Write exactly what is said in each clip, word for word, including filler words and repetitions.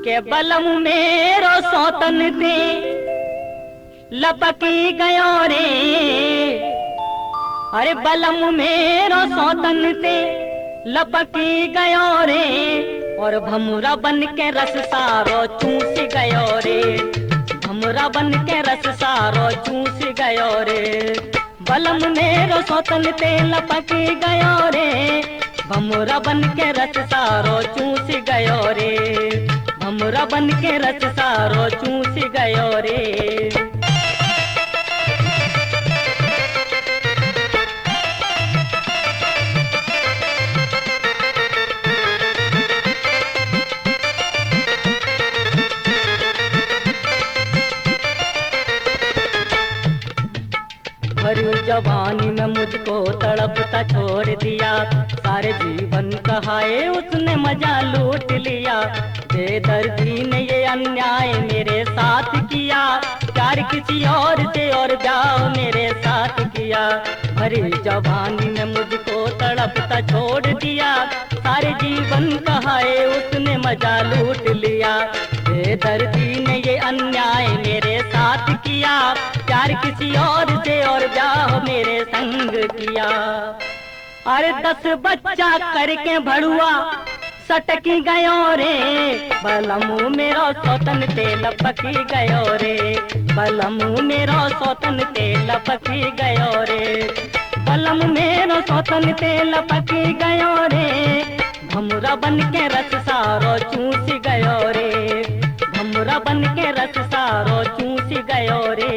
के बलम मेरो सौतन थे लपकी गयो रे। अरे बलम मेरो सौतन थे लपकी गयो रे, और भमुरा बन के रस सारो चूस गयो रे। भमुरा बन के रस सारो चूस गयो रे। बलम मेरो सौतन ते लपकी गयो रे, भमुरा बन के रस सारो चूस गयो रे। भमुरा बन के रस सारो चूस गयो रे। भरी जवानी में मुझको तड़पता छोड़ दिया, सारे जीवन कहाए उसने मजा लूट लिया। बेदर्दी ने ये अन्याय मेरे साथ किया, प्यार किसी और से और जाओ मेरे साथ किया। भरी जवानी में मुझको तड़पता छोड़ दिया, सारे जीवन कहाए उसने मजा लूट लिया। बेदर्दी ने ये अन्याय मेरे साथ किया, प्यार किसी और से और जाओ मेरे संग किया। अरे दस बच्चा करके भड़ुआ सटकी गयो रे, बलमू मेरो सौतन ते लपकी गयो रे। बलमू मेरो सौतन ते लपकी गयो रे। बलम मेरो सौतन ते लपकी गयो रे, भमुरा बन के रस सारो चूस गयो रे। भमुरा बन के रस सारो चूस गयो रे।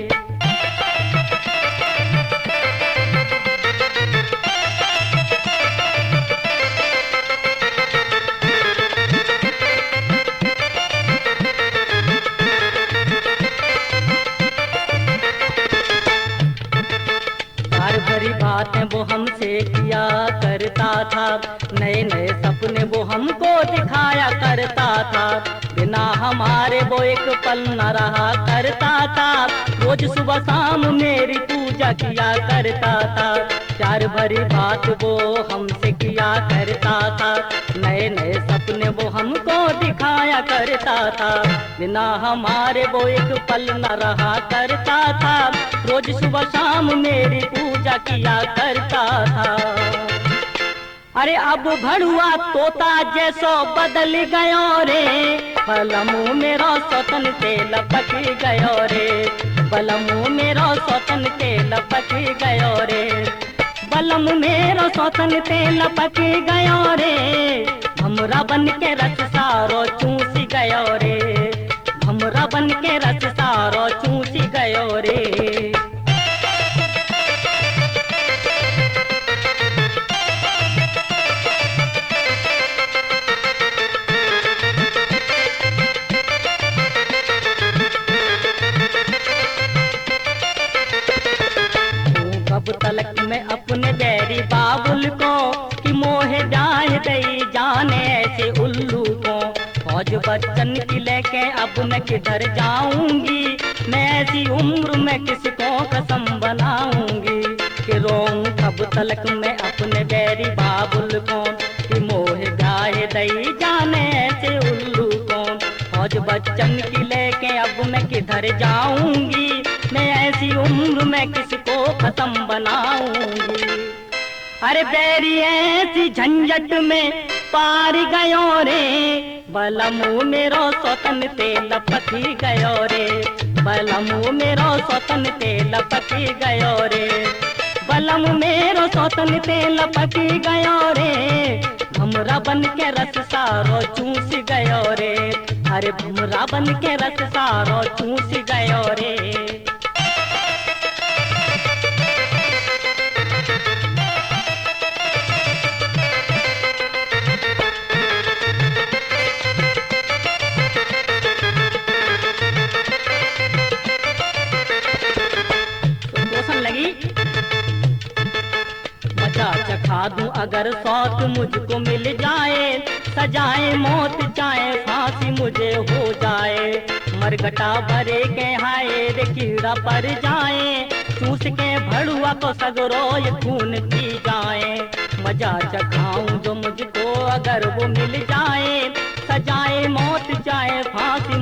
भरी बातें वो हमसे किया करता था, नए नए सपने वो हमको दिखाया करता था। बिना हमारे वो एक पल न रहा करता था, रोज सुबह शाम मेरी पूजा किया करता था। प्यार भरी बात वो हमसे किया करता था, नए नए सपने वो हमको दिखाया करता था। बिना हमारे वो एक पल न रहा करता था, रोज सुबह शाम मेरी पूजा किया करता था। अरे अब भड़ुआ तोता जैसो बदल गयो रे, बलमू मेरो सौतन ते लपकी गयो रे। बलमू मेरो सौतन ते लपकी गयो रे। बलम मेरो सौतन ते लपकी गयो रे, भमुरा बन के रस सारो चूस गयो रे। भमुरा बन के रस सारो चूस गयो रे। तलक में अपने बैरी बाबुल को कि मोहे जाए दई जाने ऐसे उल्लू को। फौज बच्चन की लेके अब मैं किधर जाऊंगी, मैं ऐसी उम्र में किसको कसम बनाऊंगी। कि रोऊं कब तलक में अपने बैरी बाबुल को कि मोहे जाए दई जाने ऐसे उल्लू को। फौज बच्चन की लेके अब मैं किधर जाऊंगी, मैं ऐसी उम्र में किसको खत्म बनाऊंगी। अरे बैरी ऐसी झंझट में पार गयो रे, बलमू मेरो सौतन ते लपकी गयो रे। बलमू मेरो सौतन ते लपकी गयो रे। बलम मेरो सौतन ते लपकी गयो रे, भमुरा बन के रस सारो चूस गयो रे। अरे भमुरा बन के रस सारो चूस गयो रे। चखा दूं अगर सौत मुझको मिल जाए, सजाए मौत चाहे फांसी मुझे हो जाए। मरगटा भरे के हाय रे कीड़ा पर जाए, चूस के भड़ुआ को सगरो ये खून पी जाए। मजा चखाऊं जो मुझको अगर वो मिल जाए, सजाए मौत चाहे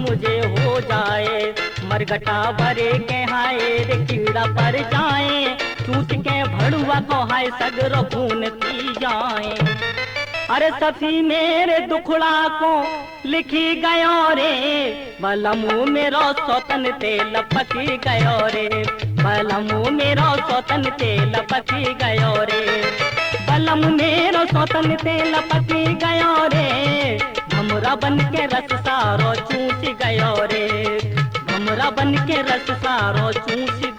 मुझे हो जाए। मरगटा भरे के हाय रे कीड़ा पर जाए, चूट के भड़ुआ को हाय सगरो खून पी जाए। अरे सखी मेरे दुखड़ा को लिखी गयो रे, बलमू मेरो सौतन तेल पकी गयो रे, बलमू मेरो सौतन तेल पकी गयो रे, बलम मेरो सौतन तेल पकी गयो रे, भमरा बन के रस सारो चूस गयो रे, भमरा बन के रस सारो चूस